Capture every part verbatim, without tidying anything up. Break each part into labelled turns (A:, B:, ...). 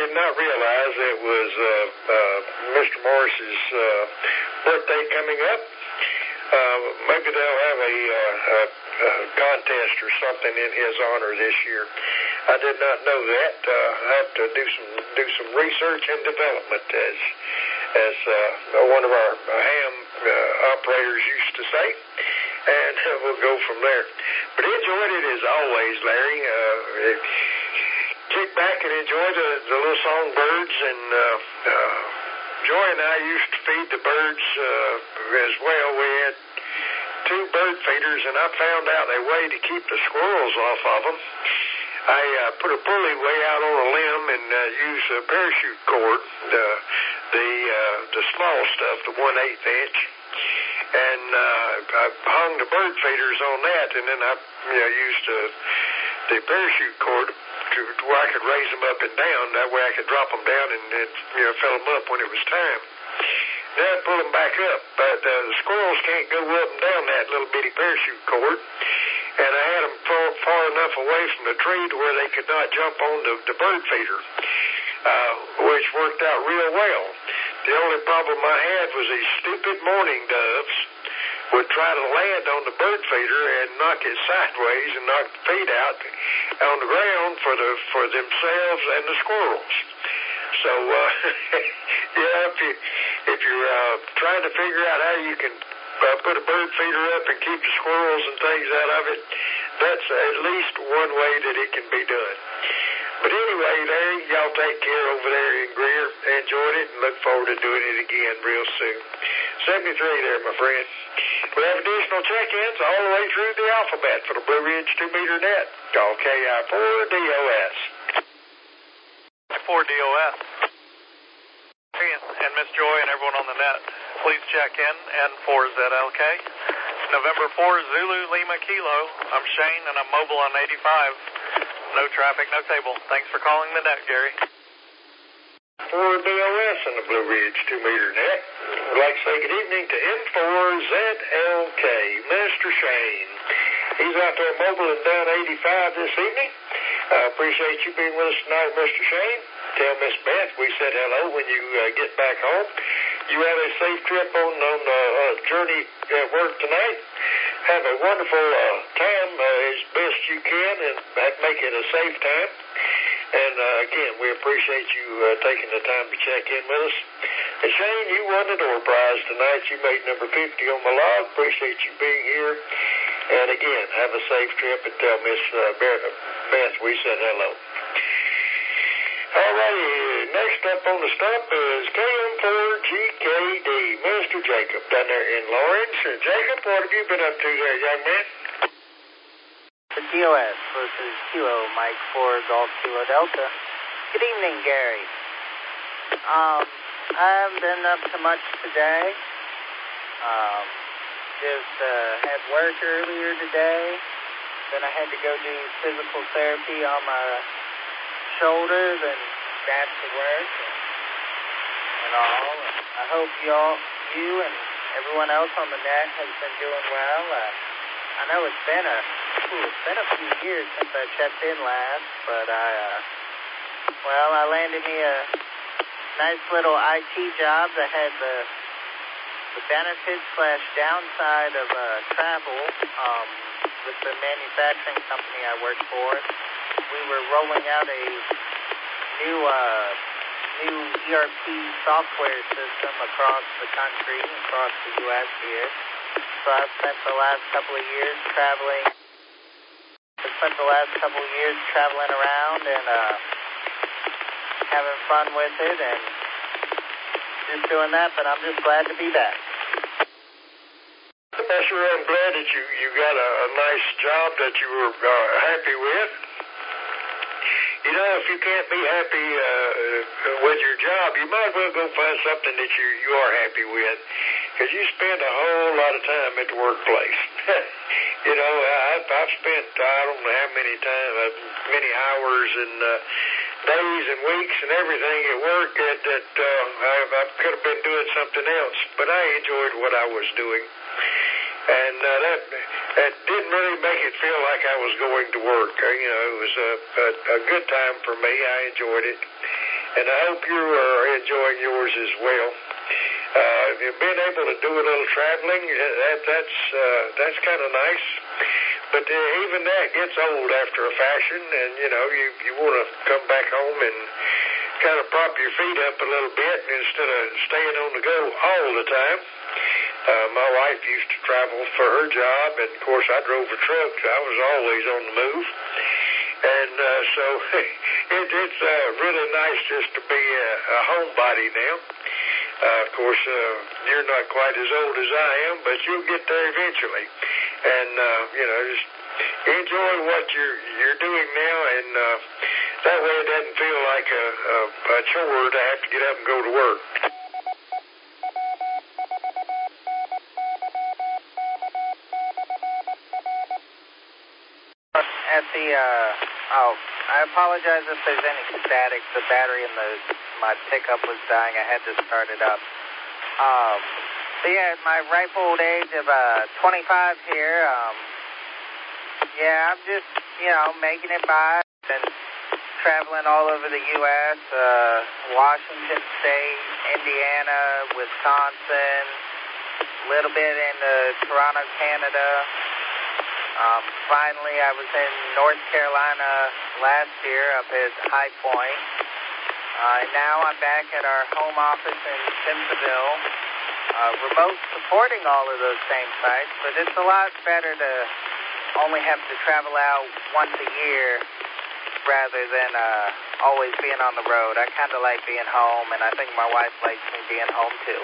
A: did not realize it was uh, uh, Mister Morris's uh, birthday coming up. Uh, maybe they'll have a, uh, a, a contest or something in his honor this year. I did not know that. Uh, I have to do some do some research and development, as as uh, one of our ham uh, operators used to say, and uh, we'll go from there. But enjoyed it as always, Larry. Uh, it, kick back and enjoy the, the little songbirds, and uh, uh, Joy and I used to feed the birds uh, as well. We had two bird feeders, and I found out a way to keep the squirrels off of them. I uh, put a pulley way out on a limb and uh, use a parachute cord, the the uh, the small stuff, the one eighth inch, and uh, I hung the bird feeders on that, and then I you know, used uh, the parachute cord to where I could raise them up and down. That way I could drop them down and, and you know fill them up when it was time. Then I'd pull them back up, but uh, the squirrels can't go up and down that little bitty parachute cord. And I had them far, far enough away from the tree to where they could not jump on the, the bird feeder, uh, which worked out real well. The only problem I had was these stupid mourning doves would try to land on the bird feeder and knock it sideways and knock the feed out on the ground for the for themselves and the squirrels. So, uh, yeah, if you if you're uh, trying to figure out how you can uh, put a bird feeder up and keep the squirrels and things out of it, that's at least one way that it can be done. But anyway, Larry, y'all take care over there in Greer. Enjoyed it and look forward to doing it again real soon. seventy-three there, my friend. We have additional check-ins all the way through the alphabet for the Blue Ridge two meter net. Call K I four D O S.
B: four D O S. And Miss Joy and everyone on the net, please check in N four Z L K. November four, Zulu Lima Kilo. I'm Shane and I'm mobile on eighty-five. No traffic, no table. Thanks for calling the net, Gary.
A: four D O S on the Blue Ridge two meter net. I'd like to say good evening to N four Z L K, Mister Shane. He's out there mobile and down eighty-five this evening. I uh, appreciate you being with us tonight, Mister Shane. Tell Miss Beth we said hello when you uh, get back home. You have a safe trip on, on the uh, journey at work tonight. Have a wonderful uh, time uh, as best you can and make it a safe time. And uh, again, we appreciate you uh, taking the time to check in with us. And Shane, you won the door prize tonight. You made number fifty on my log. Appreciate you being here. And again, have a safe trip and tell Miss uh, Beth we said hello. All righty, next up on the stump is K M four G K D, Mister Jacob, down there in Lawrence. Uh, Jacob, what have you been up to there, young man?
C: The D O S versus Kilo, Mike four, Golf Kilo Delta. Good evening, Gary. Um, I haven't been up to much today. Um, just uh, had work earlier today. Then I had to go do physical therapy on my shoulders and back to work and, and all. And I hope y'all, you and everyone else on the net has been doing well. Uh, I know it's been a ooh, it's been a few years since I checked in last, but I uh, well I landed me a nice little I T job that had the the benefits slash downside of uh, travel um, with the manufacturing company I worked for. We were rolling out a new uh, new E R P software system across the country, across the U S here. So I spent the last couple of years traveling. I spent the last couple of years traveling around and uh, having fun with it and just doing that. But I'm just glad to be back.
A: I sure am glad that you, you got a, a nice job that you were uh, happy with. You know, if you can't be happy uh, with your job, you might as well go find something that you, you are happy with, because you spend a whole lot of time at the workplace. You know, I've, I've spent, I don't know how many times, many hours and uh, days and weeks and everything at work that, that uh, I, I could have been doing something else, but I enjoyed what I was doing. And uh, that that didn't really make it feel like I was going to work. Uh, you know, it was a, a, a good time for me. I enjoyed it. and I hope you are enjoying yours as well. Uh, if you've been able to do a little traveling, that, that's uh, that's kind of nice. But uh, even that gets old after a fashion, and you know you you want to come back home and kind of prop your feet up a little bit instead of staying on the go all the time. Uh, my wife used to travel for her job, and of course I drove a truck, so I was always on the move. And uh, so it, it's uh, really nice just to be a, a homebody now. Uh, of course, uh, you're not quite as old as I am, but you'll get there eventually. And, uh, you know, just enjoy what you're, you're doing now, and uh, that way it doesn't feel like a, a, a chore to have to get up and go to work.
C: At the, uh, oh, I apologize if there's any static. The battery in the, my pickup was dying. I had to start it up. Um, so yeah, at my ripe old age of, uh, twenty-five here, um, yeah, I'm just, you know, making it by and traveling all over the U S, uh, Washington State, Indiana, Wisconsin, a little bit into Toronto, Canada. Um, finally, I was in North Carolina last year up at High Point. Uh, and now I'm back at our home office in Simpsonville, uh, remote supporting all of those same sites, but it's a lot better to only have to travel out once a year rather than uh, always being on the road. I kind of like being home, and I think my wife likes me being home too.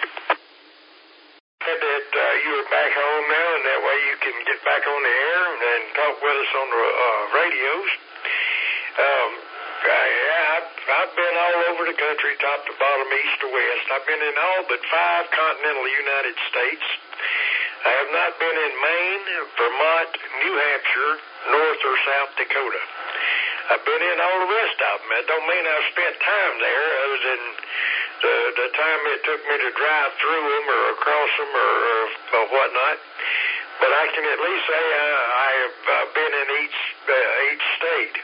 A: That uh, you're back home now, and that way you can get back on the air and talk with us on the uh, radios. Um, I, I've, I've been all over the country, top to bottom, east to west. I've been in all but five continental United States. I have not been in Maine, Vermont, New Hampshire, North or South Dakota. I've been in all the rest of them. That don't mean I've spent time there other than the, the time it took me to drive through them or across them or, or, or whatnot. But I can at least say uh, I have uh, been in each, uh, each state.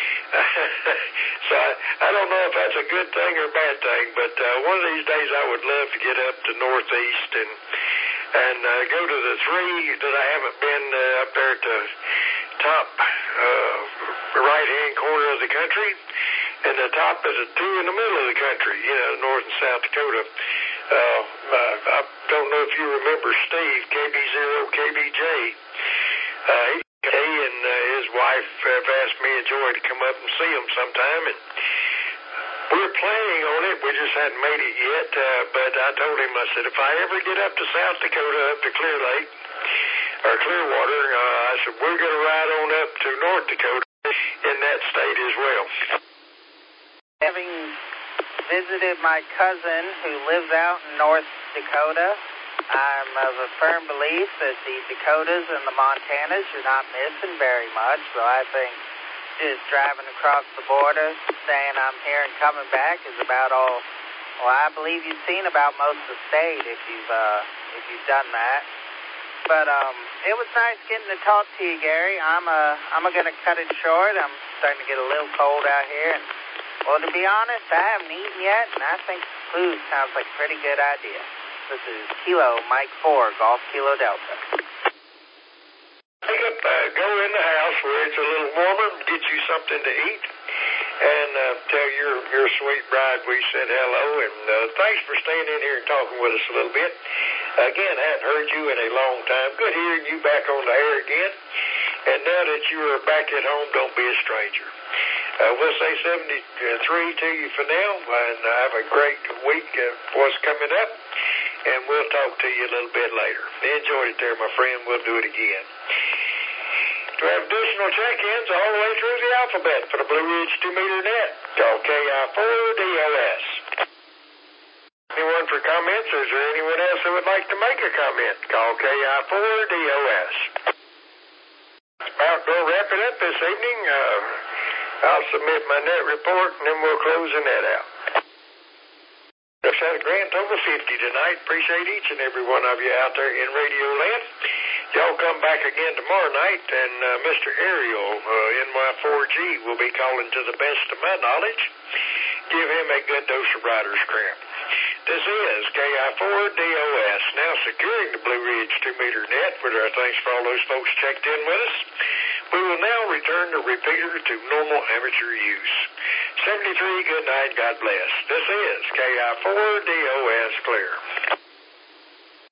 A: So I, I don't know if that's a good thing or a bad thing, but uh, one of these days I would love to get up to Northeast and and uh, go to the three that I haven't been uh, up there at the top uh, right-hand corner of the country, and the top is the two in the middle of the country, you know, North and South Dakota. Uh, I don't know if you remember Steve, K B zero K B J. Uh, he He and uh, his wife have asked me and Joy to come up and see him sometime, and we're planning on it. We just hadn't made it yet, uh, but I told him, I said, if I ever get up to South Dakota, up to Clear Lake, or Clearwater, uh, I said, we're going to ride on up to North Dakota in that state as well.
C: Having visited my cousin who lives out in North Dakota, I'm of a firm belief that the Dakotas and the Montanas are not missing very much, so I think just driving across the border, saying I'm here and coming back is about all, well, I believe you've seen about most of the state if you've, uh, if you've done that. But, um, it was nice getting to talk to you, Gary. I'm, uh, I'm going to cut it short. I'm starting to get a little cold out here, and, well, to be honest, I haven't eaten yet, and I think food sounds like a pretty good idea. This is Kilo Mike four, Golf Kilo Delta.
A: Pick up, uh, go in the house where it's a little warmer, get you something to eat, and uh, tell your your sweet bride we said hello, and uh, thanks for staying in here and talking with us a little bit. Again, I hadn't heard you in a long time. Good hearing you back on the air again. And now that you are back at home, don't be a stranger. Uh, we'll say seventy-three to you for now, and uh, have a great week uh, what's coming up. And we'll talk to you a little bit later. Enjoy it there, my friend. We'll do it again. To have additional check-ins all the way through the alphabet for the Blue Ridge two-meter net, call K I four D O S. Anyone for comments, or is there anyone else who would like to make a comment? Call K I four D O S. About going to wrap it up this evening. Uh, I'll submit my net report, and then we'll close the net out. Just had a grand total of fifty tonight. Appreciate each and every one of you out there in Radio Land. Y'all come back again tomorrow night, and uh, Mister Ariel, uh, N Y four G, will be calling to the best of my knowledge. give him a good dose of rider's cramp. This is K I four D O S, now securing the Blue Ridge two-meter net with our thanks for all those folks checked in with us. We will now return the repeater to normal amateur use. seventy-three, good night, God bless. This is K I four D O S clear.